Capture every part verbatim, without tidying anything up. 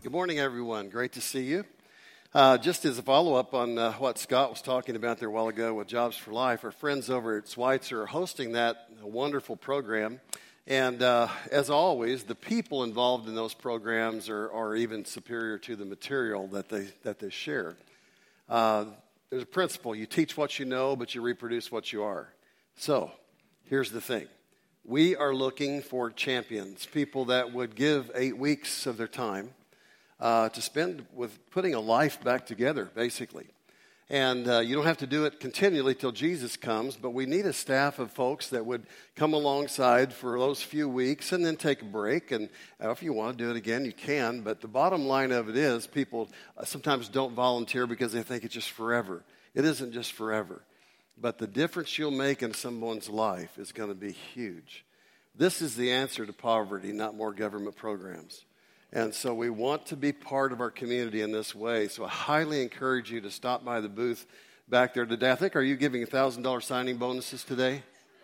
Good morning, everyone. Great to see you. Uh, just as a follow-up on uh, what Scott was talking about there a while ago with Jobs for Life, our friends over at Schweitzer are hosting that wonderful program. And uh, as always, the people involved in those programs are, are even superior to the material that they that they share. Uh, there's a principle. You teach what you know, but you reproduce what you are. So here's the thing. We are looking for champions, people that would give eight weeks of their time Uh, to spend with putting a life back together, basically. And uh, you don't have to do it continually till Jesus comes, but we need a staff of folks that would come alongside for those few weeks and then take a break. And uh, if you want to do it again, you can. But the bottom line of it is people uh, sometimes don't volunteer because they think it's just forever. It isn't just forever. But the difference you'll make in someone's life is going to be huge. This is the answer to poverty, not more government programs. And so we want to be part of our community in this way. So I highly encourage you to stop by the booth back there today. I think, are you giving one thousand dollars signing bonuses today?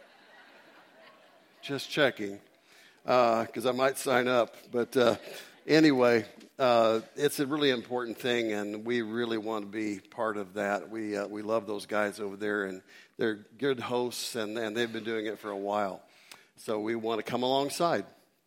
Just checking, because uh, I might sign up. But uh, anyway, uh, it's a really important thing, and we really want to be part of that. We uh, we love those guys over there, and they're good hosts, and, and they've been doing it for a while. So we want to come alongside.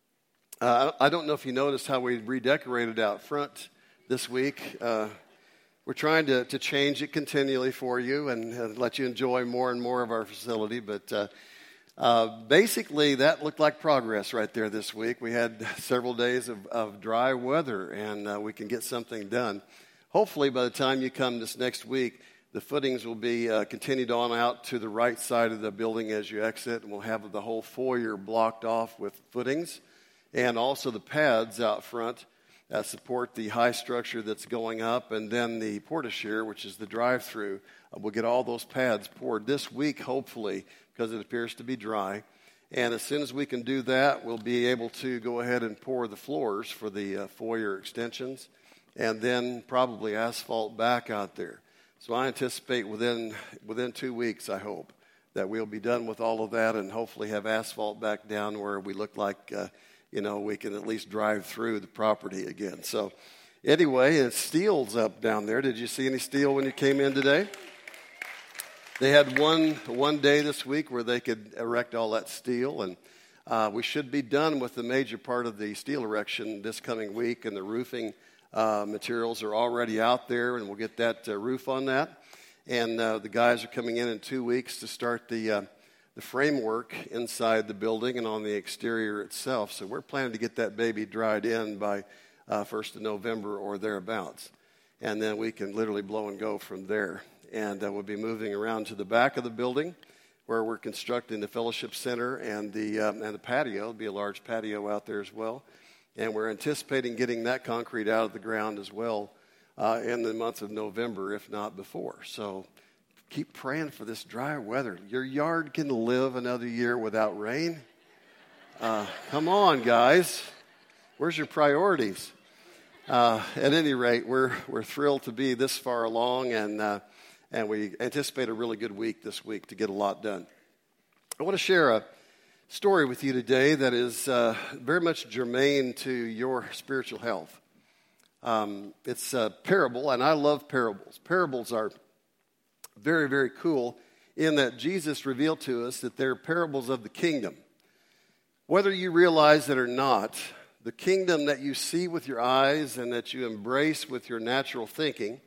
Uh, I don't know if you noticed how we redecorated out front this week. Uh, we're trying to, to change it continually for you and, and let you enjoy more and more of our facility. But uh, uh, basically, that looked like progress right there this week. We had several days of, of dry weather, and uh, we can get something done. Hopefully, by the time you come this next week, the footings will be uh, continued on out to the right side of the building as you exit, and we'll have the whole foyer blocked off with footings. And also the pads out front that support the high structure that's going up. And then the porte-cochere, which is the drive-through, uh, we'll get all those pads poured this week, hopefully, because it appears to be dry. And as soon as we can do that, we'll be able to go ahead and pour the floors for the uh, foyer extensions. And then probably asphalt back out there. So I anticipate within within two weeks, I hope, that we'll be done with all of that and hopefully have asphalt back down where we look like... Uh, you know, we can at least drive through the property again. So anyway, it's steel's up down there. Did you see any steel when you came in today? They had one one day this week where they could erect all that steel, and uh, we should be done with the major part of the steel erection this coming week, and the roofing uh, materials are already out there, and we'll get that uh, roof on that. And uh, the guys are coming in in two weeks to start the uh, the framework inside the building and on the exterior itself. So we're planning to get that baby dried in by uh, first of November or thereabouts. And then we can literally blow and go from there. And uh, we'll be moving around to the back of the building where we're constructing the fellowship center and the, um, and the patio. There'll be a large patio out there as well. And we're anticipating getting that concrete out of the ground as well uh, in the month of November, if not before. So keep praying for this dry weather. Your yard can live another year without rain. Uh, come on, guys. Where's your priorities? Uh, at any rate, we're we're thrilled to be this far along, and uh, and we anticipate a really good week this week to get a lot done. I want to share a story with you today that is uh, very much germane to your spiritual health. Um, it's a parable, and I love parables. Parables are very, very cool in that Jesus revealed to us that they're parables of the kingdom. Whether you realize it or not, the kingdom that you see with your eyes and that you embrace with your natural thinking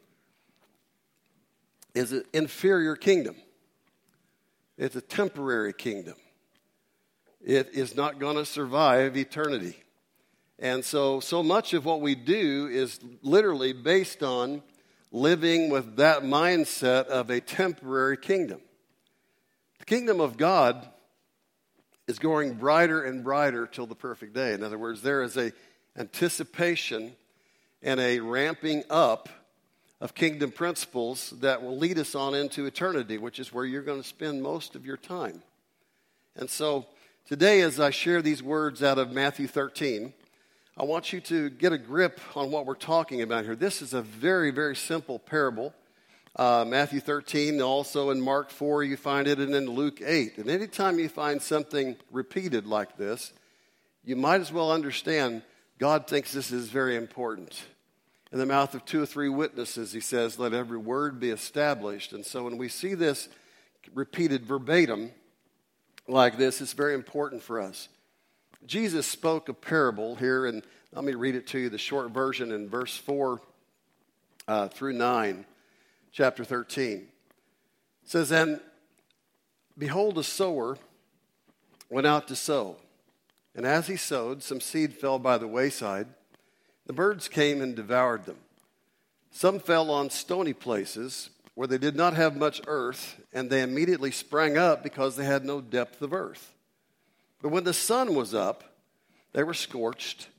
is an inferior kingdom. It's a temporary kingdom. It is not going to survive eternity. And so, so much of what we do is literally based on living with that mindset of a temporary kingdom. The kingdom of God is growing brighter and brighter till the perfect day. In other words, there is a anticipation and a ramping up of kingdom principles that will lead us on into eternity, which is where you're going to spend most of your time. And so today, as I share these words out of Matthew thirteen, I want you to get a grip on what we're talking about here. This is a very, very simple parable. Uh, Matthew thirteen, also in Mark four, you find it, and in Luke eight. And anytime you find something repeated like this, you might as well understand God thinks this is very important. In the mouth of two or three witnesses, he says, let every word be established. And so when we see this repeated verbatim like this, it's very important for us. Jesus spoke a parable here, and let me read it to you, the short version in verse four uh, through nine, chapter thirteen. It says, and behold, a sower went out to sow. And as he sowed, some seed fell by the wayside. The birds came and devoured them. Some fell on stony places where they did not have much earth, and they immediately sprang up because they had no depth of earth. But when the sun was up, they were scorched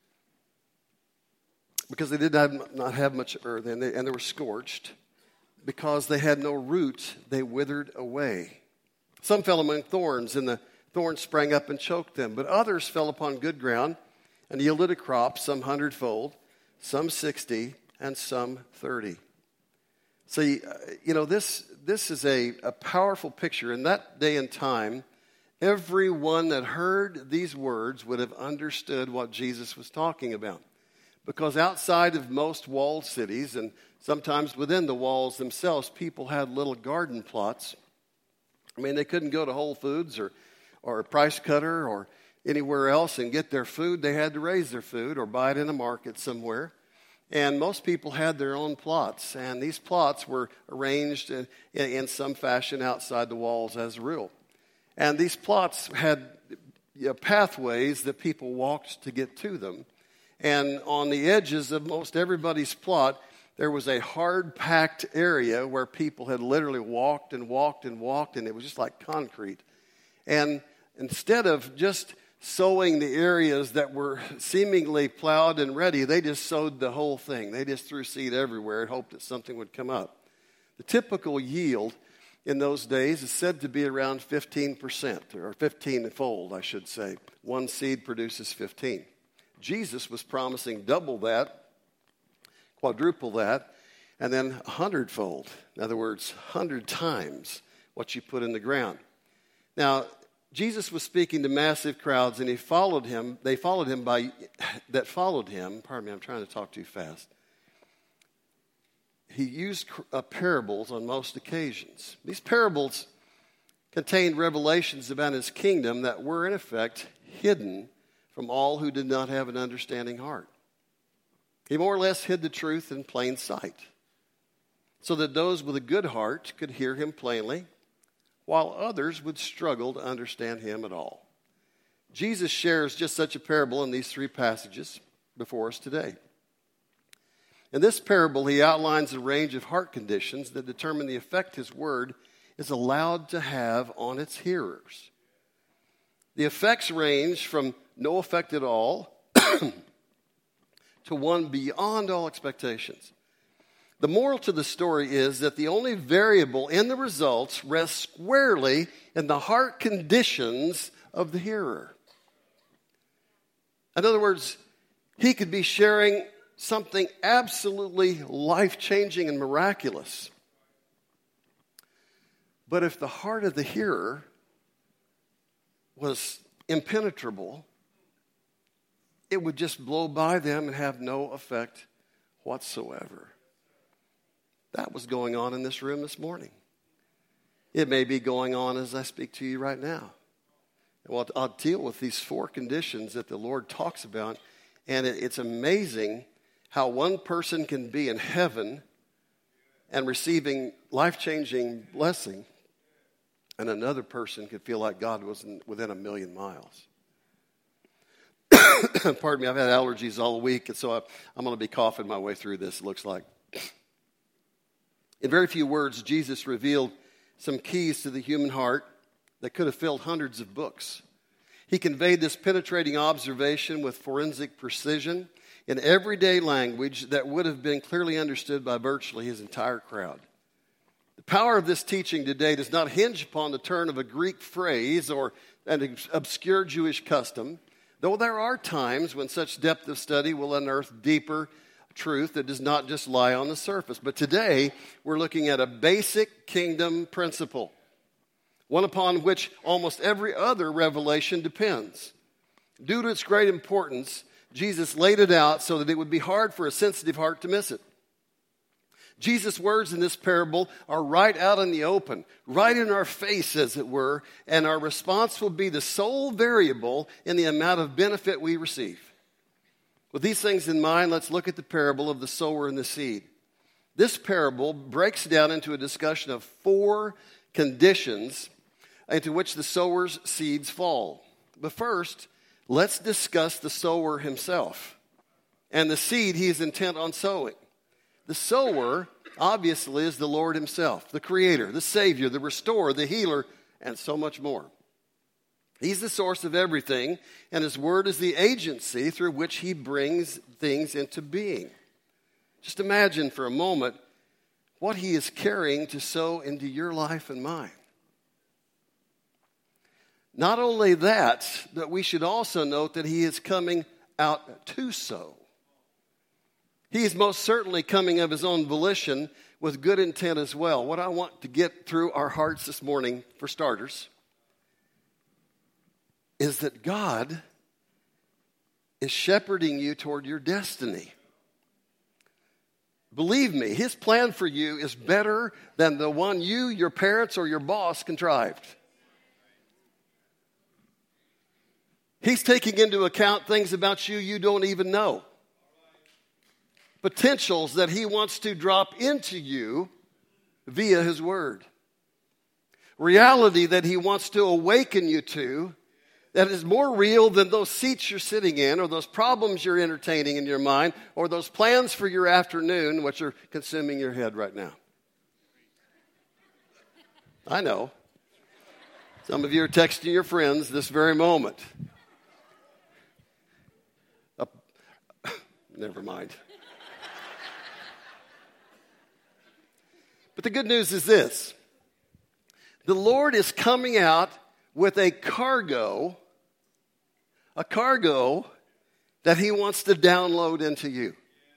because they did not, not have much earth, and they, and they were scorched because they had no root. They withered away. Some fell among thorns, and the thorns sprang up and choked them. But others fell upon good ground and yielded a crop, some hundredfold, some sixty, and some thirty. See, you know, this this is a, a powerful picture. In that day and time, everyone that heard these words would have understood what Jesus was talking about. Because outside of most walled cities, and sometimes within the walls themselves, people had little garden plots. I mean, they couldn't go to Whole Foods or, or a Price Cutter or anywhere else and get their food. They had to raise their food or buy it in a market somewhere. And most people had their own plots, and these plots were arranged in, in some fashion outside the walls as a rule. And these plots had you know, pathways that people walked to get to them. And on the edges of most everybody's plot, there was a hard-packed area where people had literally walked and walked and walked, and it was just like concrete. And instead of just sowing the areas that were seemingly plowed and ready, they just sowed the whole thing. They just threw seed everywhere and hoped that something would come up. The typical yield in those days is said to be around fifteen percent, or fifteen-fold, I should say. One seed produces fifteen. Jesus was promising double that, quadruple that, and then a hundredfold. In other words, hundred times what you put in the ground. Now, Jesus was speaking to massive crowds, and he followed him. They followed him by that followed him. Pardon me, I'm trying to talk too fast. He used uh, parables on most occasions. These parables contained revelations about his kingdom that were, in effect, hidden from all who did not have an understanding heart. He more or less hid the truth in plain sight, so that those with a good heart could hear him plainly, while others would struggle to understand him at all. Jesus shares just such a parable in these three passages before us today. In this parable, he outlines a range of heart conditions that determine the effect his word is allowed to have on its hearers. The effects range from no effect at all to one beyond all expectations. The moral to the story is that the only variable in the results rests squarely in the heart conditions of the hearer. In other words, he could be sharing something absolutely life-changing and miraculous. But if the heart of the hearer was impenetrable, it would just blow by them and have no effect whatsoever. That was going on in this room this morning. It may be going on as I speak to you right now. Well, I'll deal with these four conditions that the Lord talks about, and it's amazing how one person can be in heaven and receiving life-changing blessing, and another person could feel like God was within a million miles. Pardon me, I've had allergies all week, and so I'm going to be coughing my way through this, it looks like. In very few words, Jesus revealed some keys to the human heart that could have filled hundreds of books. He conveyed this penetrating observation with forensic precision in everyday language that would have been clearly understood by virtually his entire crowd. The power of this teaching today does not hinge upon the turn of a Greek phrase or an obscure Jewish custom, though there are times when such depth of study will unearth deeper truth that does not just lie on the surface. But today, we're looking at a basic kingdom principle, one upon which almost every other revelation depends. Due to its great importance, Jesus laid it out so that it would be hard for a sensitive heart to miss it. Jesus' words in this parable are right out in the open, right in our face, as it were, and our response will be the sole variable in the amount of benefit we receive. With these things in mind, let's look at the parable of the sower and the seed. This parable breaks down into a discussion of four conditions into which the sower's seeds fall. But first, let's discuss the sower himself and the seed he is intent on sowing. The sower, obviously, is the Lord himself, the Creator, the Savior, the Restorer, the Healer, and so much more. He's the source of everything, and his word is the agency through which he brings things into being. Just imagine for a moment what he is carrying to sow into your life and mine. Not only that, but we should also note that he is coming out to sow. He is most certainly coming of his own volition with good intent as well. What I want to get through our hearts this morning, for starters, is that God is shepherding you toward your destiny. Believe me, his plan for you is better than the one you, your parents, or your boss contrived. He's taking into account things about you you don't even know. Potentials that he wants to drop into you via his word. Reality that he wants to awaken you to that is more real than those seats you're sitting in, or those problems you're entertaining in your mind, or those plans for your afternoon which are consuming your head right now. I know. Some of you are texting your friends this very moment. Uh, never mind. But the good news is this. The Lord is coming out with a cargo, a cargo that he wants to download into you.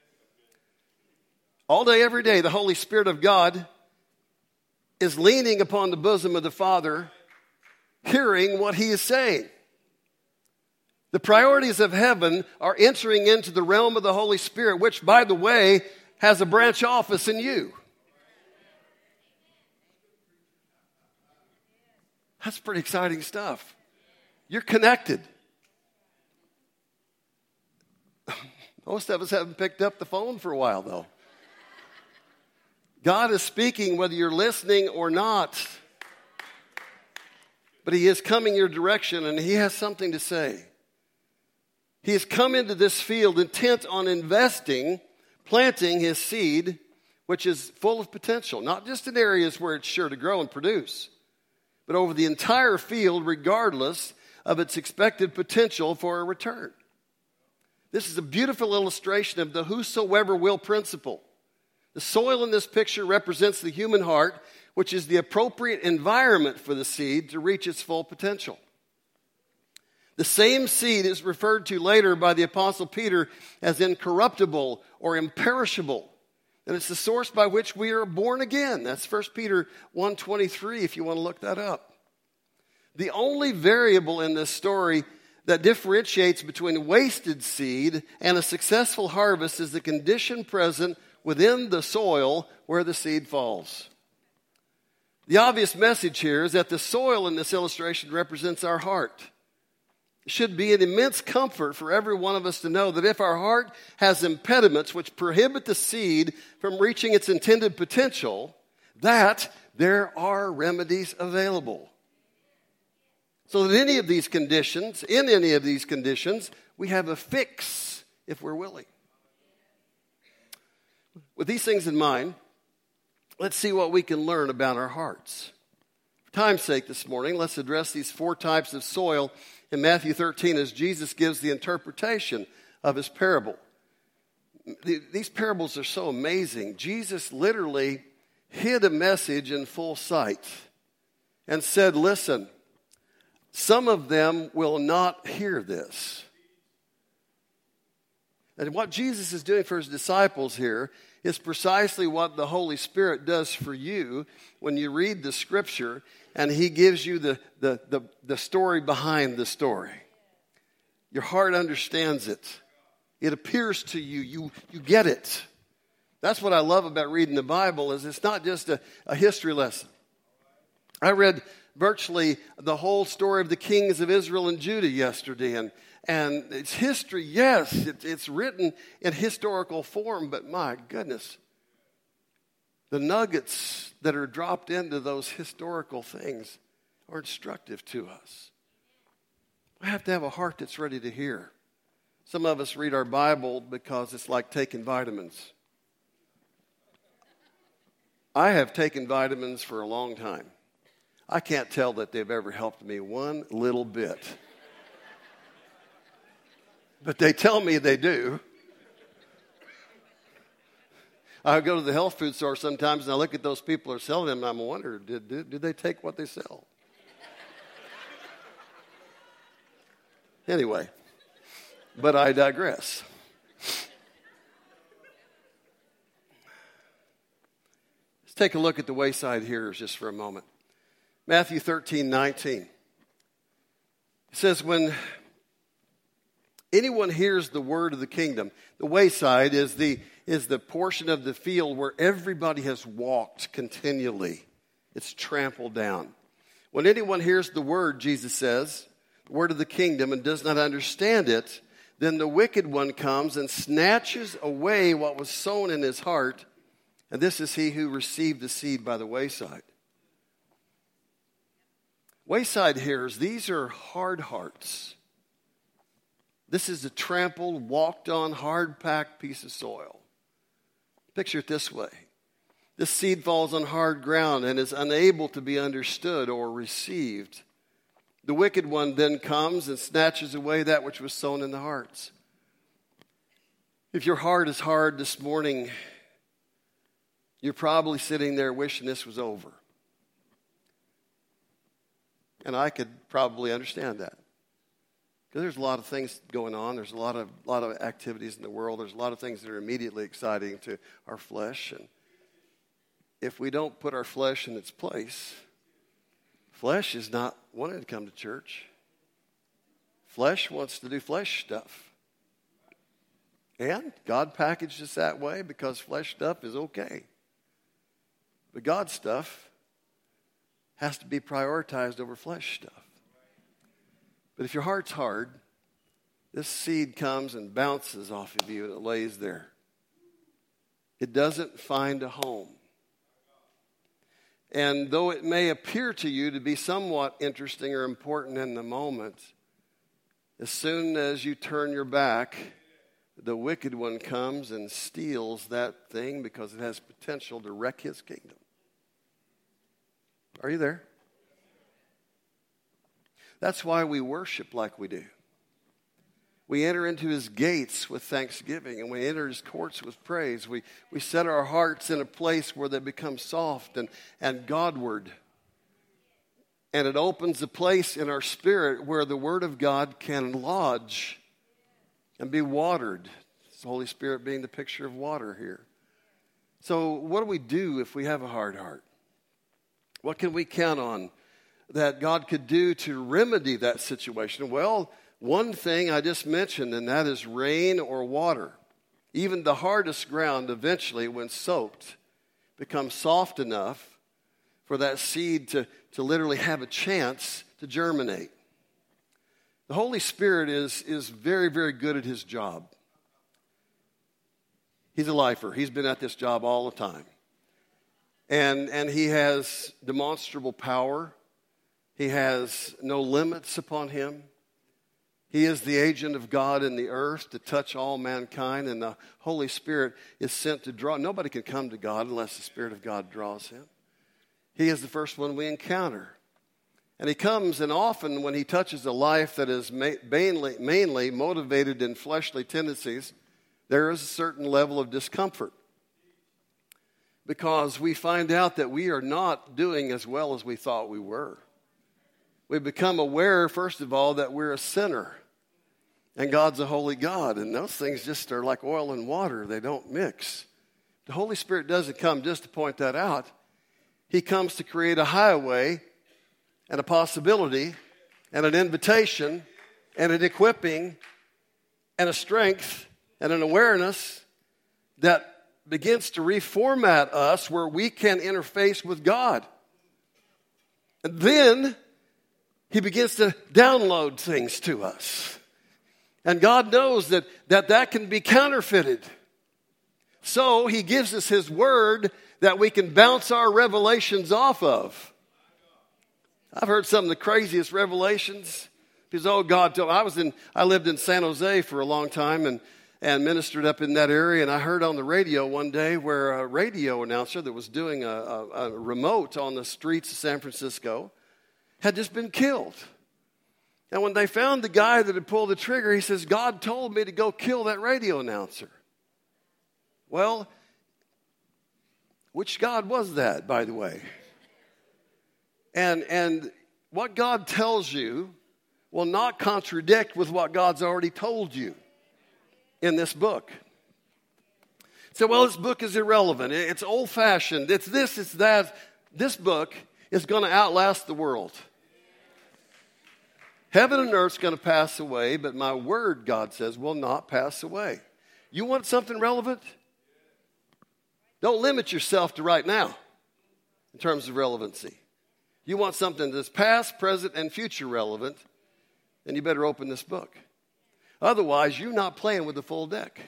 All day, every day, the Holy Spirit of God is leaning upon the bosom of the Father, hearing what he is saying. The priorities of heaven are entering into the realm of the Holy Spirit, which, by the way, has a branch office in you. That's pretty exciting stuff. You're connected. Most of us haven't picked up the phone for a while, though. God is speaking whether you're listening or not. But he is coming your direction, and he has something to say. He has come into this field intent on investing, planting his seed, which is full of potential, not just in areas where it's sure to grow and produce, but over the entire field, regardless of its expected potential for a return. This is a beautiful illustration of the whosoever will principle. The soil in this picture represents the human heart, which is the appropriate environment for the seed to reach its full potential. The same seed is referred to later by the Apostle Peter as incorruptible or imperishable. And it's the source by which we are born again. That's First Peter one twenty-three, if you want to look that up. The only variable in this story that differentiates between wasted seed and a successful harvest is the condition present within the soil where the seed falls. The obvious message here is that the soil in this illustration represents our heart. It should be an immense comfort for every one of us to know that if our heart has impediments which prohibit the seed from reaching its intended potential, that there are remedies available. So that any of these conditions, in any of these conditions, we have a fix if we're willing. With these things in mind, let's see what we can learn about our hearts. For time's sake this morning, let's address these four types of soil in Matthew thirteen as Jesus gives the interpretation of his parable. These parables are so amazing. Jesus literally hid a message in full sight and said, listen, some of them will not hear this. And what Jesus is doing for his disciples here is precisely what the Holy Spirit does for you when you read the Scripture and he gives you the, the, the, the story behind the story. Your heart understands it. It appears to you. You, you get it. That's what I love about reading the Bible, is it's not just a, a history lesson. I read virtually the whole story of the kings of Israel and Judah yesterday, and, and it's history, yes, it, it's written in historical form, but my goodness, the nuggets that are dropped into those historical things are instructive to us. We have to have a heart that's ready to hear. Some of us read our Bible because it's like taking vitamins. I have taken vitamins for a long time. I can't tell that they've ever helped me one little bit. But they tell me they do. I go to the health food store sometimes and I look at those people who are selling them and I'm wondering, did, did, did they take what they sell? Anyway, but I digress. Let's take a look at the wayside hearers just for a moment. Matthew thirteen nineteen. It says, when anyone hears the word of the kingdom, the wayside is the, is the portion of the field where everybody has walked continually. It's trampled down. When anyone hears the word, Jesus says, the word of the kingdom, and does not understand it, then the wicked one comes and snatches away what was sown in his heart, and this is he who received the seed by the wayside. Wayside hearers, these are hard hearts. This is a trampled, walked-on, hard-packed piece of soil. Picture it this way. This seed falls on hard ground and is unable to be understood or received. The wicked one then comes and snatches away that which was sown in the hearts. If your heart is hard this morning, you're probably sitting there wishing this was over. And I could probably understand that. Because there's a lot of things going on. There's a lot of lot of activities in the world. There's a lot of things that are immediately exciting to our flesh. And if we don't put our flesh in its place, flesh is not wanting to come to church. Flesh wants to do flesh stuff. And God packaged us that way because flesh stuff is okay. But God stuff has to be prioritized over flesh stuff. But if your heart's hard, this seed comes and bounces off of you and it lays there. It doesn't find a home. And though it may appear to you to be somewhat interesting or important in the moment, as soon as you turn your back, the wicked one comes and steals that thing because it has potential to wreck his kingdom. Are you there? That's why we worship like we do. We enter into his gates with thanksgiving, and we enter his courts with praise. We, we set our hearts in a place where they become soft and, and Godward. And it opens a place in our spirit where the word of God can lodge and be watered. The Holy Spirit being the picture of water here. So what do we do if we have a hard heart? What can we count on that God could do to remedy that situation? Well, one thing I just mentioned, and that is rain or water. Even the hardest ground eventually, when soaked, becomes soft enough for that seed to, to literally have a chance to germinate. The Holy Spirit is, is very, very good at his job. He's a lifer. He's been at this job all the time. And, and he has demonstrable power. He has no limits upon him. He is the agent of God in the earth to touch all mankind, and the Holy Spirit is sent to draw. Nobody can come to God unless the Spirit of God draws him. He is the first one we encounter. And he comes, and often when he touches a life that is mainly, mainly motivated in fleshly tendencies, there is a certain level of discomfort. Because we find out that we are not doing as well as we thought we were. We become aware, first of all, that we're a sinner. And God's a holy God. And those things just are like oil and water. They don't mix. The Holy Spirit doesn't come just to point that out. He comes to create a highway and a possibility and an invitation and an equipping and a strength and an awareness that begins to reformat us where we can interface with God. And then he begins to download things to us. And God knows that that, that can be counterfeited. So he gives us his word that we can bounce our revelations off of. I've heard some of the craziest revelations. Because, oh, God told I was in, I lived in San Jose for a long time and, and ministered up in that area. And I heard on the radio one day where a radio announcer that was doing a, a, a remote on the streets of San Francisco had just been killed. And when they found the guy that had pulled the trigger, he says, God told me to go kill that radio announcer. Well, which God was that, by the way? And, and what God tells you will not contradict with what God's already told you in this book. So, well, this book is irrelevant. It's old-fashioned. It's this, it's that. This book is going to outlast the world. Heaven and earth's going to pass away, but my word, God says, will not pass away. You want something relevant? Don't limit yourself to right now in terms of relevancy. You want something that's past, present, and future relevant, then you better open this book. Otherwise, you're not playing with the full deck.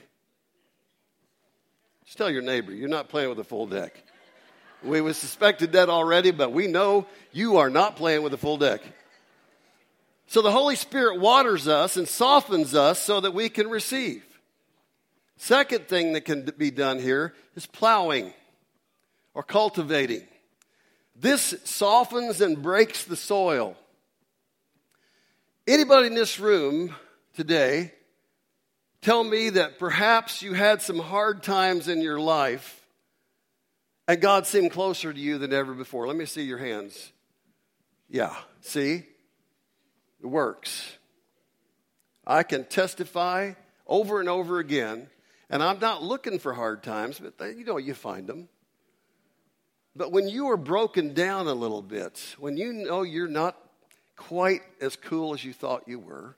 Just tell your neighbor, you're not playing with the full deck. We suspected that already, but we know you are not playing with the full deck. So the Holy Spirit waters us and softens us so that we can receive. Second thing that can be done here is plowing or cultivating. This softens and breaks the soil. Anybody in this room today tell me that perhaps you had some hard times in your life and God seemed closer to you than ever before? Let me see your hands. Yeah, see? It works. I can testify over and over again, and I'm not looking for hard times, but they, you know, you find them. But when you are broken down a little bit, when you know you're not quite as cool as you thought you were,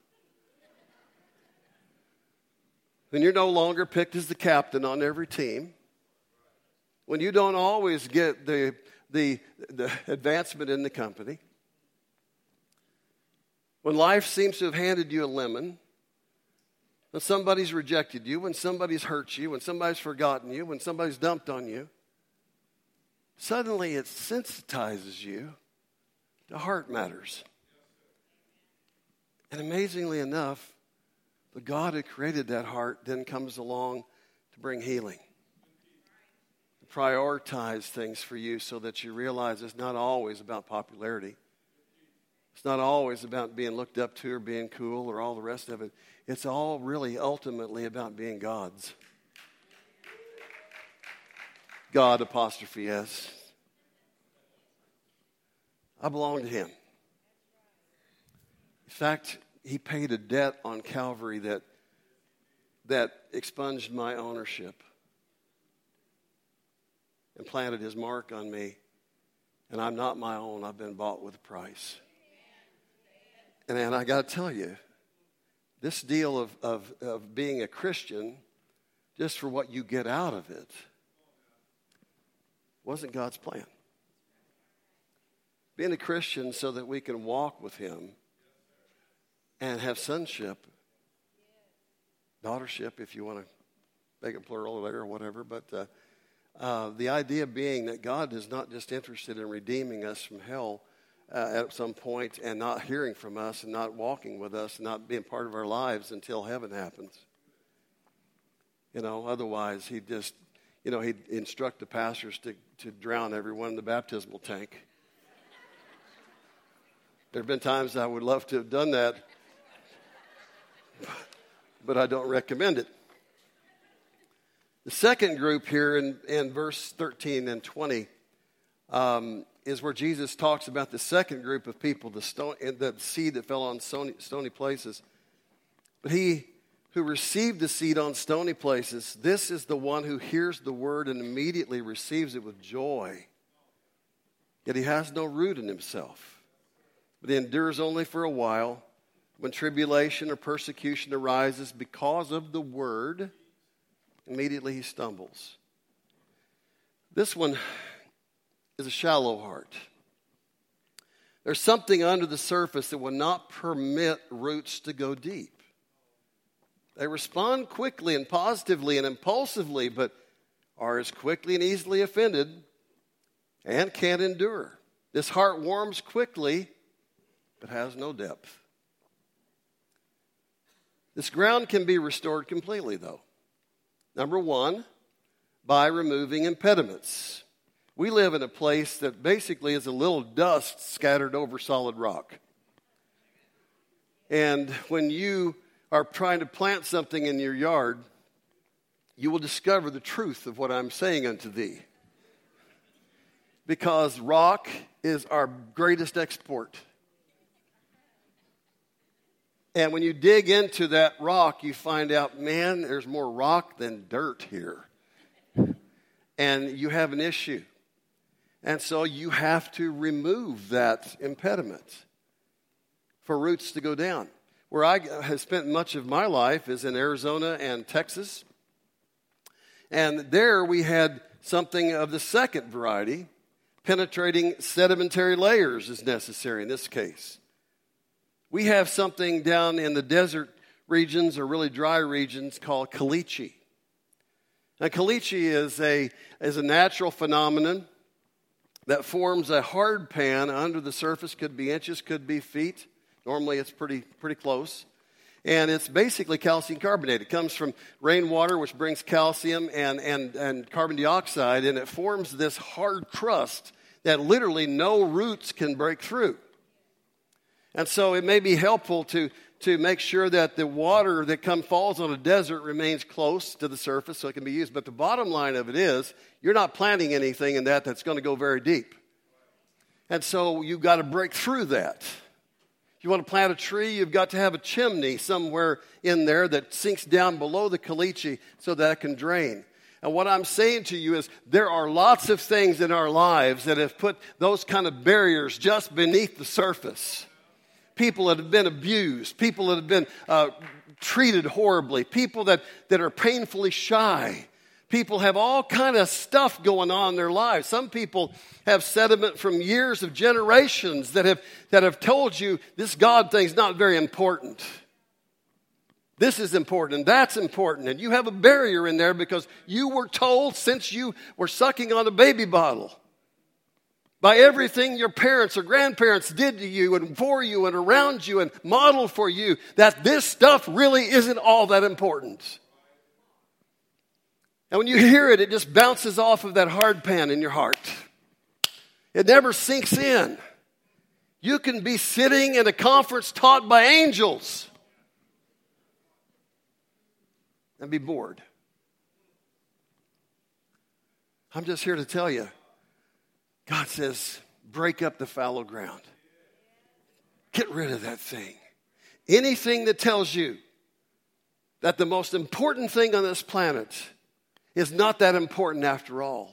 when you're no longer picked as the captain on every team, when you don't always get the, the, the advancement in the company, when life seems to have handed you a lemon, when somebody's rejected you, when somebody's hurt you, when somebody's forgotten you, when somebody's dumped on you, suddenly it sensitizes you to heart matters. And amazingly enough, the God who created that heart then comes along to bring healing. To prioritize things for you so that you realize it's not always about popularity. It's not always about being looked up to or being cool or all the rest of it. It's all really ultimately about being God's. God, apostrophe S. I belong to him. In fact, he paid a debt on Calvary that, that expunged my ownership and planted his mark on me. And I'm not my own. I've been bought with a price. And, and I got to tell you, this deal of, of, of being a Christian, just for what you get out of it, wasn't God's plan. Being a Christian so that we can walk with him and have sonship, daughtership, if you want to make it plural later or whatever. But uh, uh, the idea being that God is not just interested in redeeming us from hell uh, at some point and not hearing from us and not walking with us and not being part of our lives until heaven happens. You know, otherwise he'd just, you know, he'd instruct the pastors to, to drown everyone in the baptismal tank. There have been times I would love to have done that, but I don't recommend it. The second group here in, in verse thirteen and twenty um, is where Jesus talks about the second group of people, the, stone, the seed that fell on stony, stony places. But he who received the seed on stony places, this is the one who hears the word and immediately receives it with joy. Yet he has no root in himself, but he endures only for a while. When tribulation or persecution arises because of the word, Immediately he stumbles. This one is a shallow heart. There's something under the surface that will not permit roots to go deep. They respond quickly and positively and impulsively, but are as quickly and easily offended and can't endure. This heart warms quickly, but has no depth. This ground can be restored completely, though. Number one, by removing impediments. We live in a place that basically is a little dust scattered over solid rock. And when you are trying to plant something in your yard, you will discover the truth of what I'm saying unto thee. Because rock is our greatest export. And when you dig into that rock, you find out, man, there's more rock than dirt here. And you have an issue. And so you have to remove that impediment for roots to go down. Where I have spent much of my life is in Arizona and Texas. And there we had something of the second variety. Penetrating sedimentary layers is necessary in this case. We have something down in the desert regions or really dry regions called caliche. Now, caliche is a, is a natural phenomenon that forms a hard pan under the surface. Could be inches, could be feet. Normally it's pretty pretty close. And it's basically calcium carbonate. It comes from rainwater, which brings calcium and, and, and carbon dioxide, and it forms this hard crust that literally no roots can break through. And so it may be helpful to, to make sure that the water that comes falls on a desert remains close to the surface so it can be used. But the bottom line of it is, you're not planting anything in that that's going to go very deep. And so you've got to break through that. If you want to plant a tree, you've got to have a chimney somewhere in there that sinks down below the caliche so that it can drain. And what I'm saying to you is there are lots of things in our lives that have put those kind of barriers just beneath the surface. People that have been abused, people that have been uh, treated horribly, people that, that are painfully shy. People have all kind of stuff going on in their lives. Some people have sediment from years of generations that have, that have told you this God thing's not very important. This is important and that's important. And you have a barrier in there because you were told since you were sucking on a baby bottle by everything your parents or grandparents did to you and for you and around you and modeled for you that this stuff really isn't all that important. And when you hear it, it just bounces off of that hard pan in your heart. It never sinks in. You can be sitting in a conference taught by angels and be bored. I'm just here to tell you, God says, break up the fallow ground. Get rid of that thing. Anything that tells you that the most important thing on this planet is not that important after all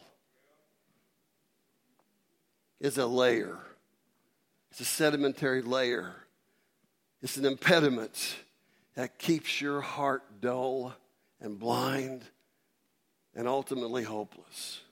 is a layer. It's a sedimentary layer. It's an impediment that keeps your heart dull and blind and ultimately hopeless.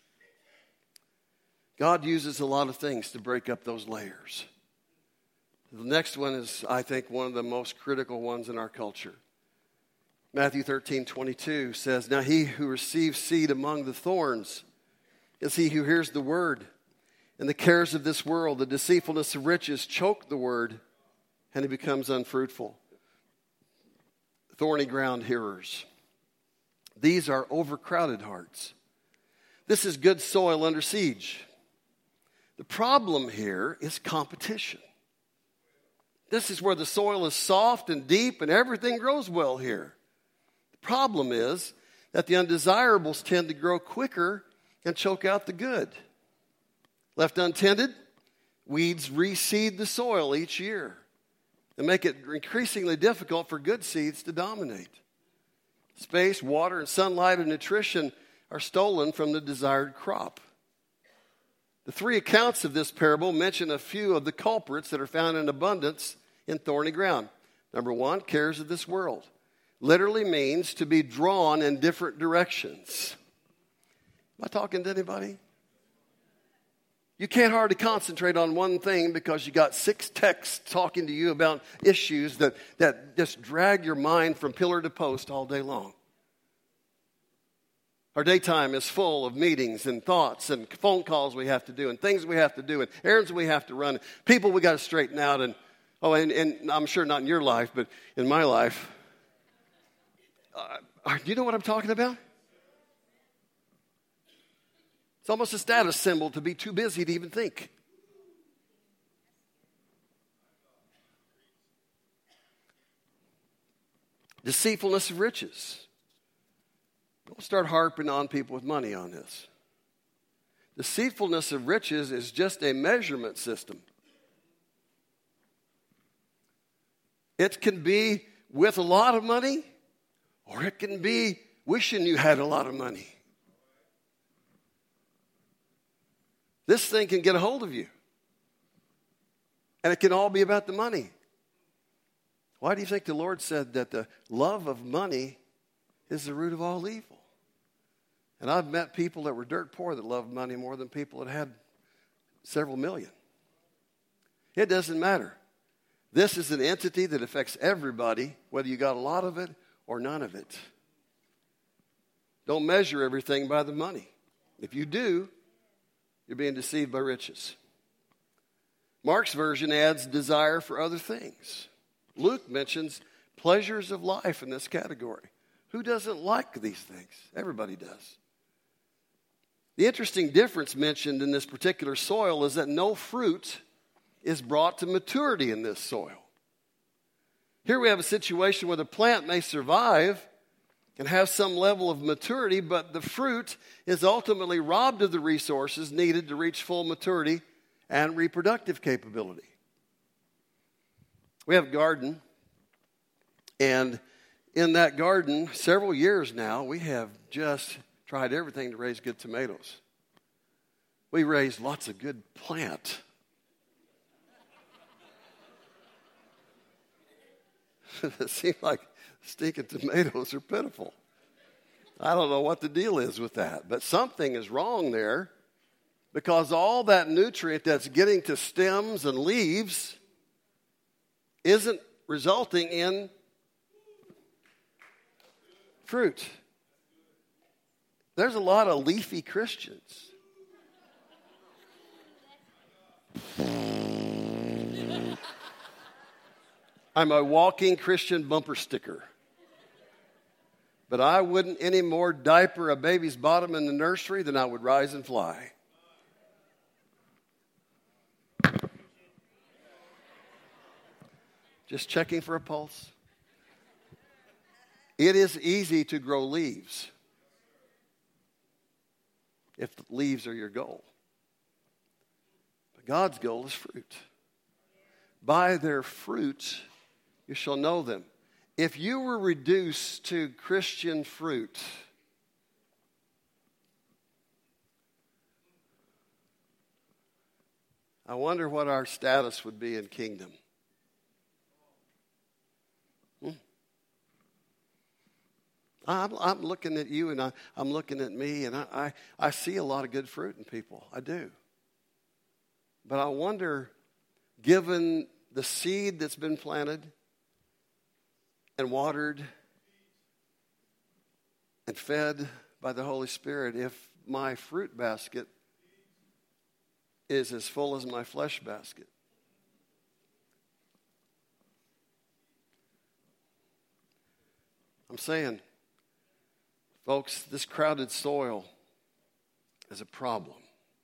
God uses a lot of things to break up those layers. The next one is, I think, one of the most critical ones in our culture. Matthew thirteen twenty-two says, "Now he who receives seed among the thorns is he who hears the word, and the cares of this world, the deceitfulness of riches, choke the word, and he becomes unfruitful." Thorny ground hearers. These are overcrowded hearts. This is good soil under siege. The problem here is competition. This is where the soil is soft and deep and everything grows well here. The problem is that the undesirables tend to grow quicker and choke out the good. Left untended, weeds reseed the soil each year and make it increasingly difficult for good seeds to dominate. Space, water, and sunlight and nutrition are stolen from the desired crop. The three accounts of this parable mention a few of the culprits that are found in abundance in thorny ground. Number one, cares of this world. literally means to be drawn in different directions. Am I talking to anybody? You can't hardly concentrate on one thing because you got six texts talking to you about issues that, that just drag your mind from pillar to post all day long. Our daytime is full of meetings and thoughts and phone calls we have to do and things we have to do and errands we have to run, people we got to straighten out. And oh, and, and I'm sure not in your life, but in my life. Uh, do you know what I'm talking about? It's almost a status symbol to be too busy to even think. Deceitfulness of riches. Don't start harping on people with money on this. Deceitfulness of riches is just a measurement system. It can be with a lot of money, or it can be wishing you had a lot of money. This thing can get a hold of you. And it can all be about the money. Why do you think the Lord said that the love of money is the root of all evil? And I've met people that were dirt poor that loved money more than people that had several million. It doesn't matter. This is an entity that affects everybody, whether you got a lot of it or none of it. Don't measure everything by the money. If you do, you're being deceived by riches. Mark's version adds desire for other things. Luke mentions pleasures of life in this category. Who doesn't like these things? Everybody does. The interesting difference mentioned in this particular soil is that no fruit is brought to maturity in this soil. Here we have a situation where the plant may survive and have some level of maturity, but the fruit is ultimately robbed of the resources needed to reach full maturity and reproductive capability. We have a garden, and in that garden, several years now, we have just tried everything to raise good tomatoes. We raised lots of good plant. It seems like stinking tomatoes are pitiful. I don't know what the deal is with that, but something is wrong there because all that nutrient that's getting to stems and leaves isn't resulting in fruit. There's a lot of leafy Christians. I'm a walking Christian bumper sticker. But I wouldn't any more diaper a baby's bottom in the nursery than I would rise and fly. Just checking for a pulse. It is easy to grow leaves if the leaves are your goal. But God's goal is fruit. By their fruit you shall know them. If you were reduced to Christian fruit, I wonder what our status would be in kingdom. Hmm. I'm, I'm looking at you and I, I'm looking at me and I, I, I see a lot of good fruit in people. I do. But I wonder, given the seed that's been planted and watered and fed by the Holy Spirit, if my fruit basket is as full as my flesh basket. I'm saying, folks, this crowded soil is a problem.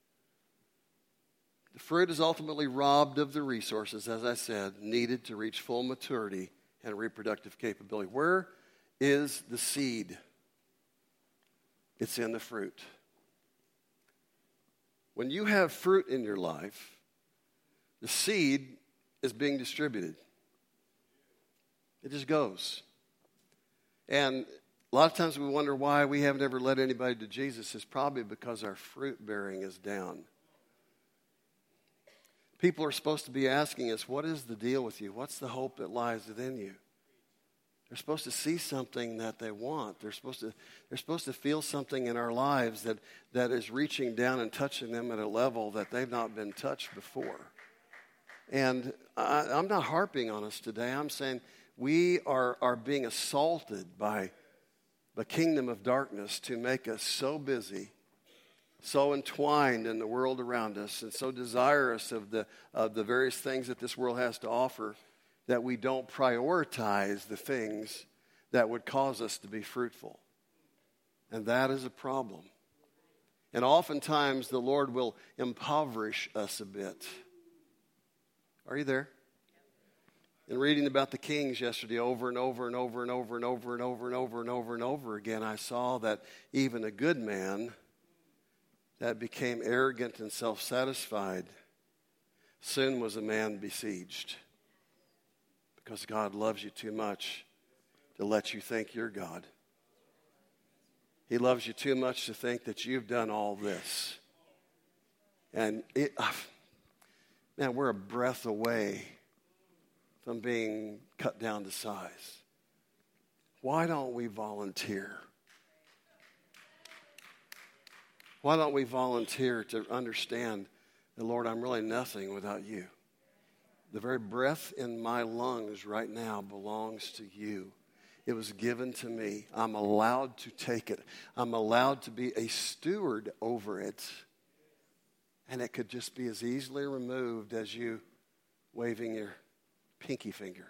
The fruit is ultimately robbed of the resources, as I said, needed to reach full maturity and reproductive capability. Where is the seed? It's in the fruit. When you have fruit in your life, the seed is being distributed. It just goes. And a lot of times we wonder why we haven't ever led anybody to Jesus. It's probably because our fruit bearing is down. People are supposed to be asking us, what is the deal with you? What's the hope that lies within you? They're supposed to see something that they want. They're supposed to, they're supposed to feel something in our lives that, that is reaching down and touching them at a level that they've not been touched before. And I, I'm not harping on us today. I'm saying we are, are being assaulted by the kingdom of darkness to make us so busy, so entwined in the world around us, and so desirous of the, of the various things that this world has to offer, that we don't prioritize the things that would cause us to be fruitful. And that is a problem. And oftentimes the Lord will impoverish us a bit. Are you there? In reading about the kings yesterday over and over and over and over and over and over and over and over and over again, I saw that even a good man that became arrogant and self-satisfied soon was a man besieged. Because God loves you too much to let you think you're God. He loves you too much to think that you've done all this. And it, man, we're a breath away from being cut down to size. Why don't we volunteer? Why don't we volunteer to understand that, Lord, I'm really nothing without you. The very breath in my lungs right now belongs to you. It was given to me. I'm allowed to take it. I'm allowed to be a steward over it. And it could just be as easily removed as you waving your pinky finger.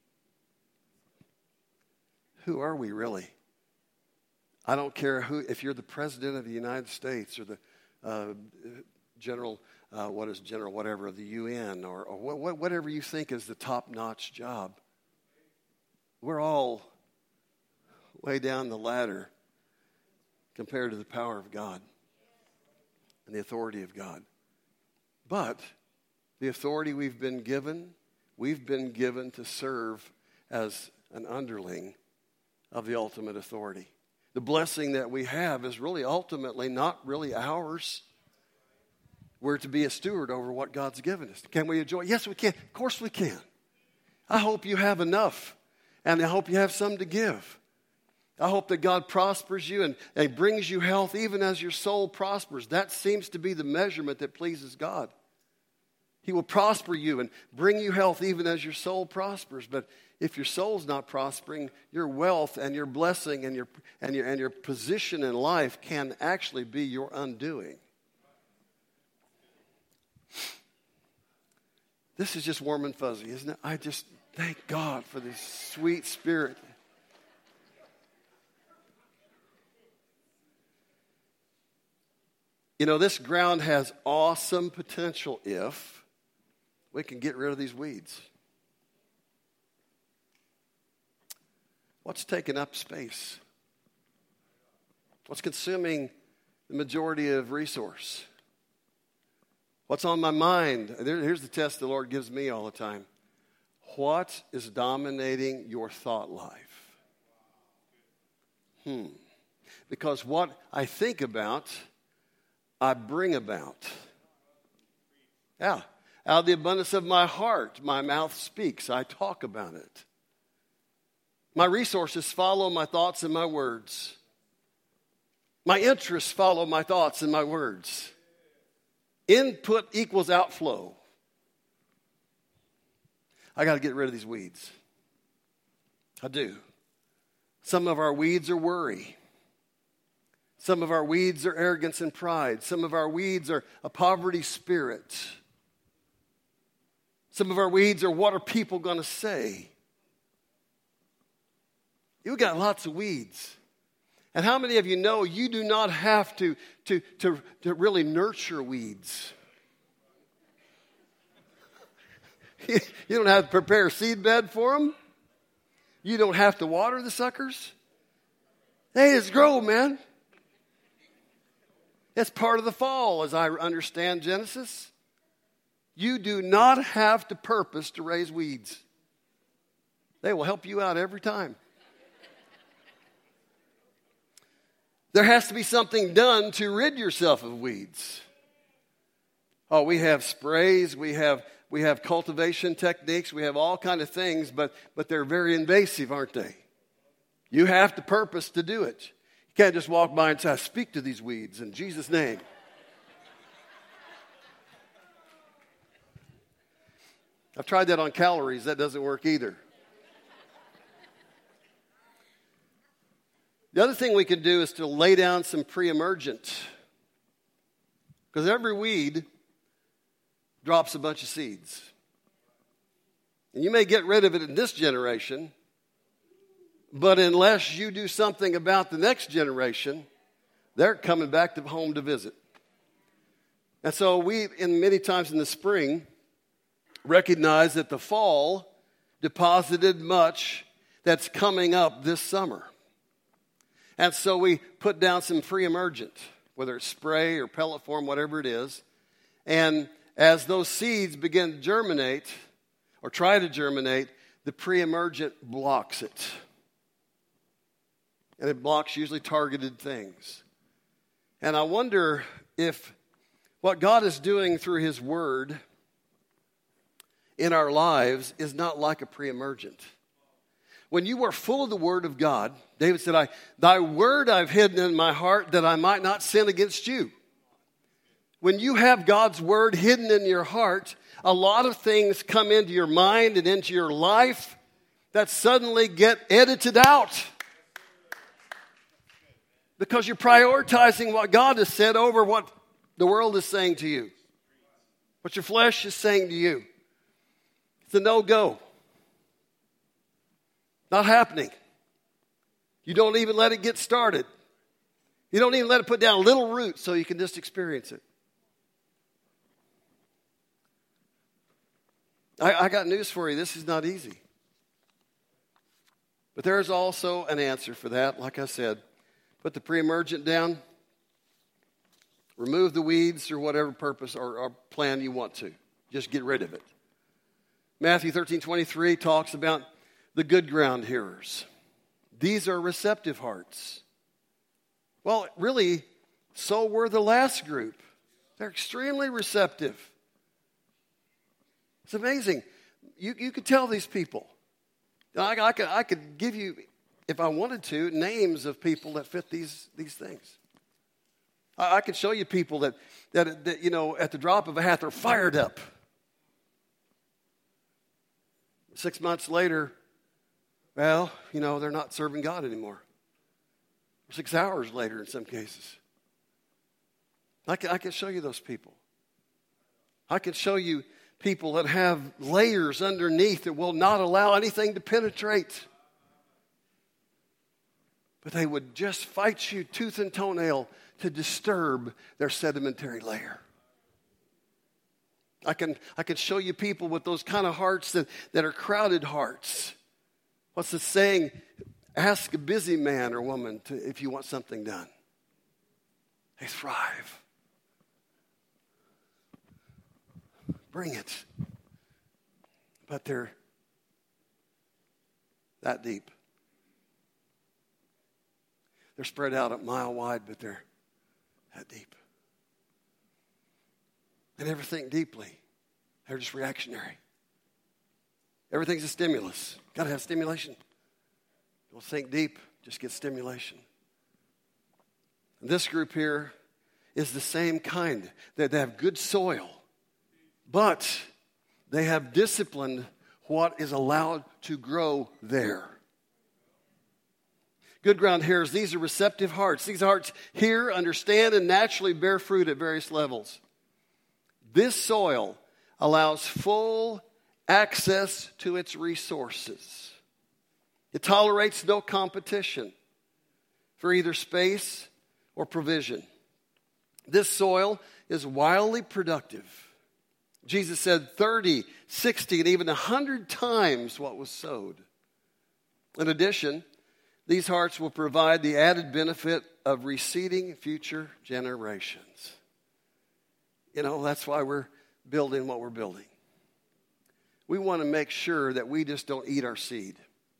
Who are we really? I don't care who, if you're the president of the United States or the uh, general Uh, what is general, whatever, of the U N or, or wh- whatever you think is the top-notch job. We're all way down the ladder compared to the power of God and the authority of God. But the authority we've been given, we've been given to serve as an underling of the ultimate authority. The blessing that we have is really ultimately not really ours. We're to be a steward over what God's given us. Can we enjoy? Yes, we can. Of course we can. I hope you have enough, and I hope you have some to give. I hope that God prospers you and, and brings you health even as your soul prospers. That seems to be the measurement that pleases God. He will prosper you and bring you health even as your soul prospers. But if your soul's not prospering, your wealth and your blessing and your, and your, and your position in life can actually be your undoing. This is just warm and fuzzy, isn't it? I just thank God for this sweet spirit. You know, this ground has awesome potential if we can get rid of these weeds. What's taking up space? What's consuming the majority of resource? What's on my mind? There, here's the test the Lord gives me all the time. What is dominating your thought life? Hmm. Because what I think about, I bring about. Yeah. Out of the abundance of my heart, my mouth speaks. I talk about it. My resources follow my thoughts and my words. My interests follow my thoughts and my words. Input equals outflow. I got to get rid of these weeds. I do. Some of our weeds are worry. Some of our weeds are arrogance and pride. Some of our weeds are a poverty spirit. Some of our weeds are what are people going to say? You've got lots of weeds. And how many of you know you do not have to, to, to, to really nurture weeds? You don't have to prepare a seed bed for them. You don't have to water the suckers. They just grow, man. It's part of the fall, as I understand Genesis. You do not have to purpose to raise weeds. They will help you out every time. There has to be something done to rid yourself of weeds. Oh, we have sprays, we have we have cultivation techniques, we have all kind of things, but but they're very invasive, aren't they? You have to purpose to do it. You can't just walk by and say, speak to these weeds in Jesus' name. I've tried that on calories. That doesn't work either. The other thing we can do is to lay down some pre-emergent. Because every weed drops a bunch of seeds. And you may get rid of it in this generation, but unless you do something about the next generation, they're coming back to home to visit. And so we, in many times in the spring, recognize that the fall deposited much that's coming up this summer. And so we put down some pre-emergent, whether it's spray or pellet form, whatever it is. And as those seeds begin to germinate, or try to germinate, the pre-emergent blocks it. And it blocks usually targeted things. And I wonder if what God is doing through His Word in our lives is not like a pre-emergent. When you are full of the Word of God, David said, I, Thy Word I've hidden in my heart that I might not sin against you. When you have God's Word hidden in your heart, a lot of things come into your mind and into your life that suddenly get edited out. Because you're prioritizing what God has said over what the world is saying to you. What your flesh is saying to you. It's a no-go. Not happening. You don't even let it get started. You don't even let it put down a little root so you can just experience it. I, I got news for you. This is not easy. But there's also an answer for that. Like I said, put the pre-emergent down. Remove the weeds for whatever purpose or, or plan you want to. Just get rid of it. Matthew thirteen twenty-three talks about the good ground hearers. These are receptive hearts. Well, really, so were the last group. They're extremely receptive. It's amazing. You, you could tell these people. I, I, could, I could give you, if I wanted to, names of people that fit these, these things. I, I could show you people that, that, that, you know, at the drop of a hat, they're fired up. Six months later, well, you know, they're not serving God anymore. Six hours later in some cases. I can, I can show you those people. I can show you people that have layers underneath that will not allow anything to penetrate. But they would just fight you tooth and toenail to disturb their sedimentary layer. I can, I can show you people with those kind of hearts that, that are crowded hearts. What's the saying? Ask a busy man or woman to, if you want something done. They thrive. Bring it. But they're that deep. They're spread out a mile wide, but they're that deep. They never think deeply. They're just reactionary. Everything's a stimulus. Got to have stimulation. Don't think deep, just get stimulation. And this group here is the same kind. They, they have good soil, but they have disciplined what is allowed to grow there. Good ground hearers, these are receptive hearts. These hearts hear, understand, and naturally bear fruit at various levels. This soil allows full access to its resources. It tolerates no competition for either space or provision. This soil is wildly productive. Jesus said thirty, sixty, and even one hundred times what was sowed. In addition, these hearts will provide the added benefit of reseeding future generations. You know, that's why we're building what we're building. We want to make sure that we just don't eat our seed.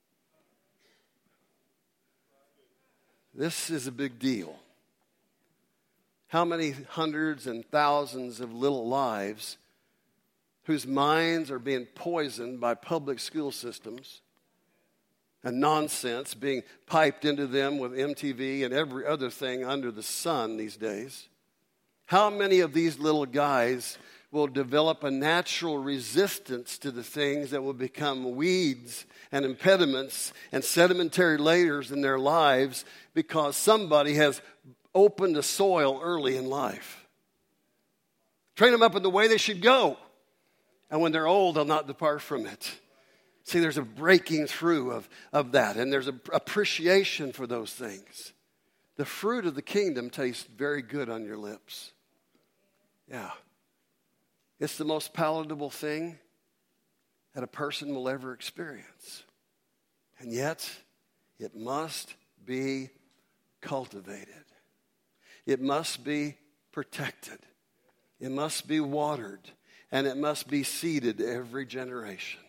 This is a big deal. How many hundreds and thousands of little lives whose minds are being poisoned by public school systems, and nonsense being piped into them with M T V and every other thing under the sun these days, how many of these little guys will develop a natural resistance to the things that will become weeds and impediments and sedimentary layers in their lives because somebody has opened the soil early in life? Train them up in the way they should go, and when they're old, they'll not depart from it. See, there's a breaking through of, of that, and there's an appreciation for those things. The fruit of the kingdom tastes very good on your lips. Yeah. It's the most palatable thing that a person will ever experience. And yet, it must be cultivated. It must be protected. It must be watered. And it must be seeded every generation.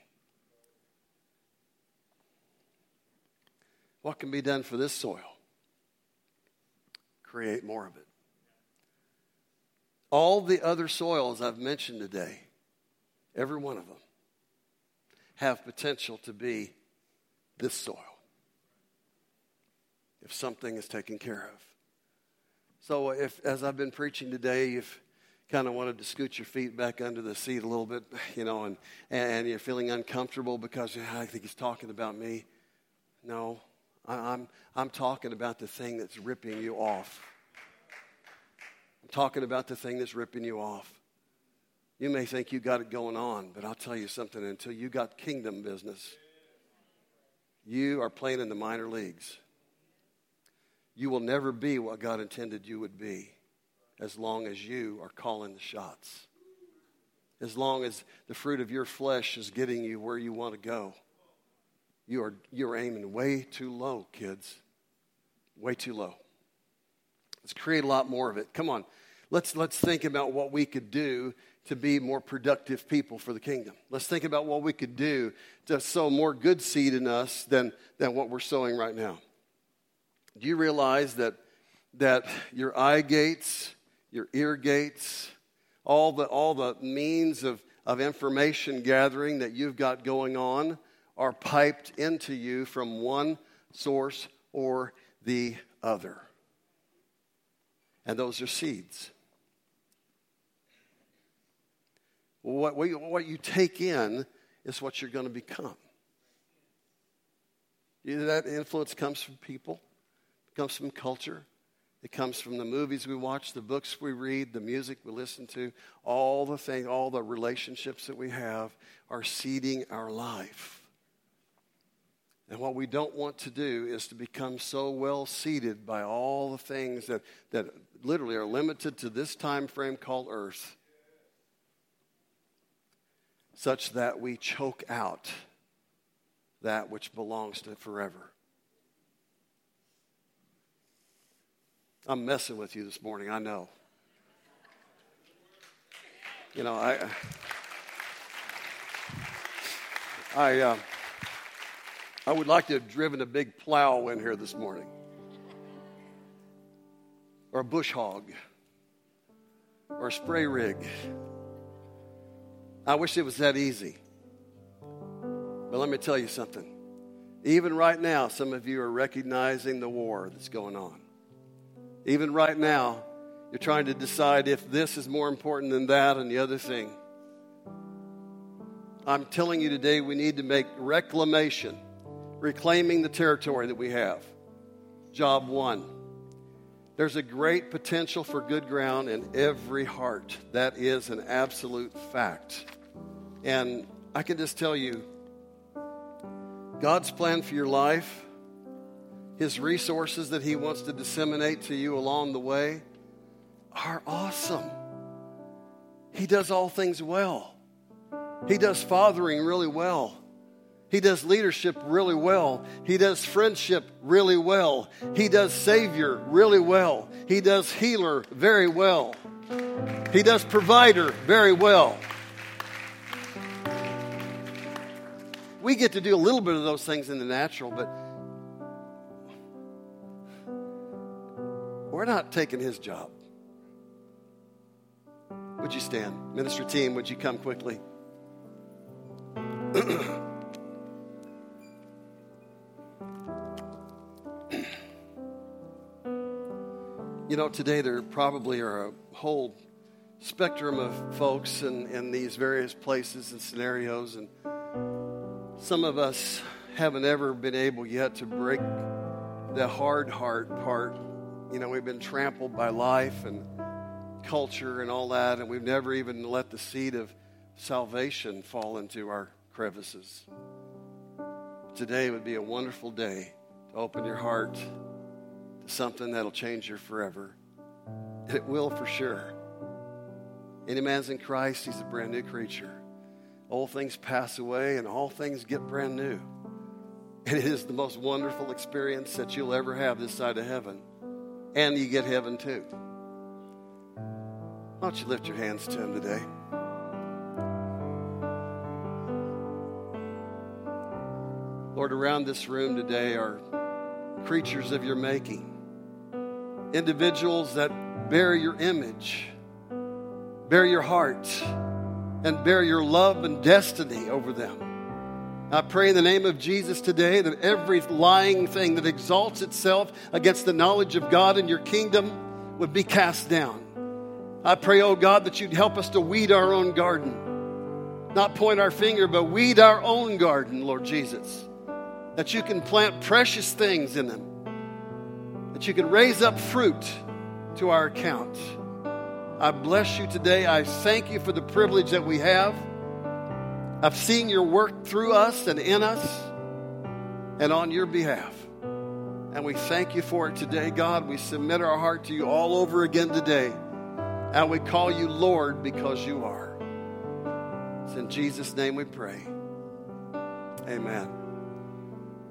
What can be done for this soil? Create more of it. All the other soils I've mentioned today, every one of them, have potential to be this soil if something is taken care of. So if, as I've been preaching today, you've kind of wanted to scoot your feet back under the seat a little bit, you know, and, and you're feeling uncomfortable because you know, I think he's talking about me. No, I, I'm, I'm talking about the thing that's ripping you off. I'm talking about the thing that's ripping you off. You may think you got it going on, but I'll tell you something, until you got kingdom business, you are playing in the minor leagues. You will never be what God intended you would be as long as you are calling the shots. As long as the fruit of your flesh is getting you where you want to go. You are, you're aiming way too low, kids. Way too low. Let's create a lot more of it. Come on. Let's, let's think about what we could do to be more productive people for the kingdom. Let's think about what we could do to sow more good seed in us than, than what we're sowing right now. Do you realize that, that your eye gates, your ear gates, all the, all the means of, of information gathering that you've got going on are piped into you from one source or the other? And those are seeds. What, what, you, what you take in is what you're going to become. Either that influence comes from people, it comes from culture, it comes from the movies we watch, the books we read, the music we listen to, all the things, all the relationships that we have are seeding our life. And what we don't want to do is to become so well seeded by all the things that, that literally are limited to this time frame called earth, such that we choke out that which belongs to forever. I'm messing with you this morning, I know. You know, I, I, uh, I would like to have driven a big plow in here this morning, or a bush hog, or a spray rig. I wish it was that easy. But let me tell you something. Even right now, some of you are recognizing the war that's going on. Even right now, you're trying to decide if this is more important than that and the other thing. I'm telling you today, we need to make reclamation, reclaiming the territory that we have. Job one. There's a great potential for good ground in every heart. That is an absolute fact. And I can just tell you, God's plan for your life, His resources that He wants to disseminate to you along the way are awesome. He does all things well. He does fathering really well. He does leadership really well. He does friendship really well. He does Savior really well. He does healer very well. He does provider very well. We get to do a little bit of those things in the natural, but we're not taking His job. Would you stand? Ministry team, would you come quickly? You know, today there probably are a whole spectrum of folks in, in these various places and scenarios, and some of us haven't ever been able yet to break the hard heart part. You know, we've been trampled by life and culture and all that, and we've never even let the seed of salvation fall into our crevices. Today would be a wonderful day to open your heart to something that'll change you forever. It will for sure. Any man's in Christ, he's a brand new creature. Old things pass away and all things get brand new. And it is the most wonderful experience that you'll ever have this side of heaven. And you get heaven too. Why don't you lift your hands to him today? Lord, around this room today are creatures of your making. Individuals that bear your image, bear your heart, and bear your love and destiny over them. I pray in the name of Jesus today that every lying thing that exalts itself against the knowledge of God and your kingdom would be cast down. I pray, oh God, that you'd help us to weed our own garden. Not point our finger, but weed our own garden, Lord Jesus. That you can plant precious things in them. That you can raise up fruit to our account. I bless you today. I thank you for the privilege that we have of seeing your work through us and in us and on your behalf. And we thank you for it today, God. We submit our heart to you all over again today. And we call you Lord because you are. It's in Jesus' name we pray. Amen.